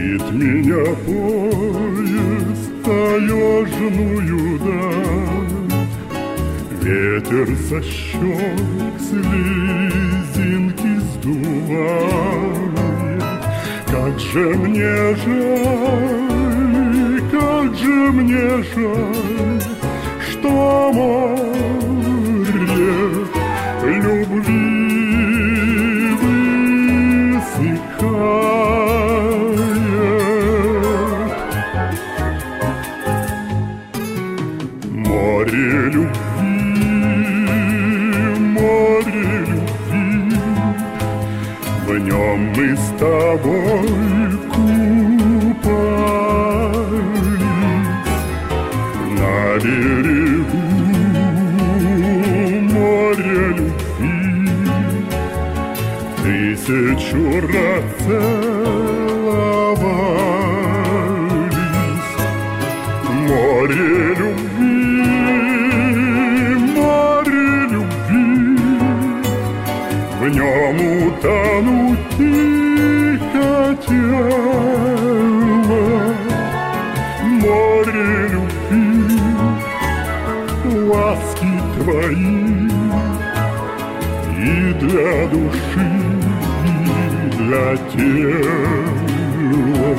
меня поезд таежную даль, ветер со щек слезинки сдувает. Как же мне жаль, как же мне жаль, что море любви высыхает. Море любви, в нем мы с тобой купались на берегу. Море любви тысячу раз целовались. Море любви, в нем утонуть не хотела. Море любви, ласки твои и для души, и для тела.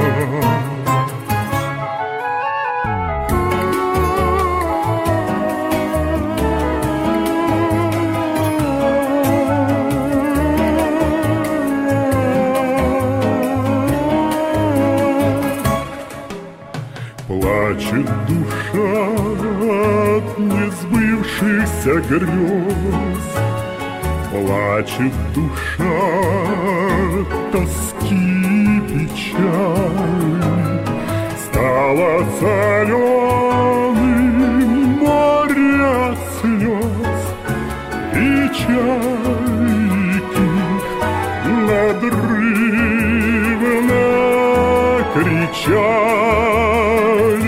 Плачет душа от несбывшихся грез, плачет душа от тоски печали. Стало соленым море слез, и чайки надрывно кричали.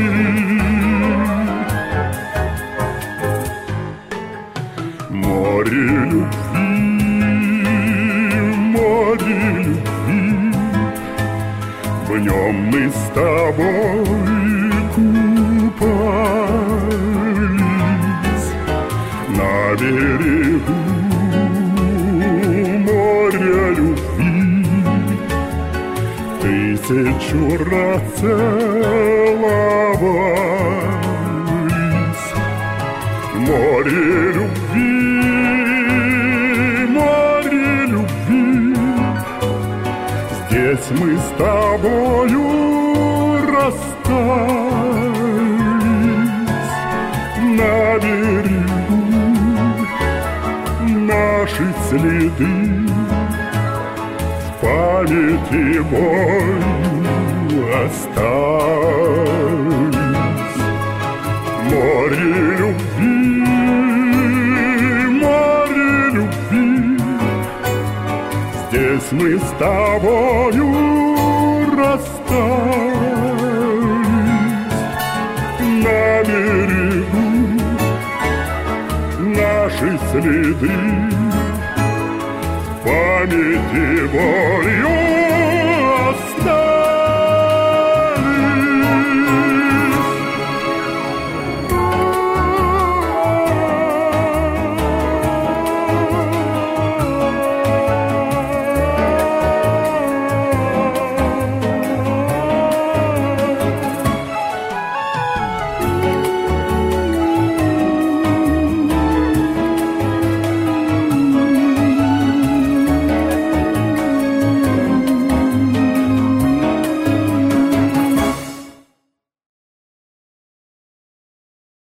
Море любви, в нем мы с тобой купались на берегу. Море любви тысячу раз целовались. Море любви, здесь мы с тобою расстались. На берегу наши следы в памяти мою остались. Море любви, здесь мы с тобою расстались. На берегу наши следы в памяти мою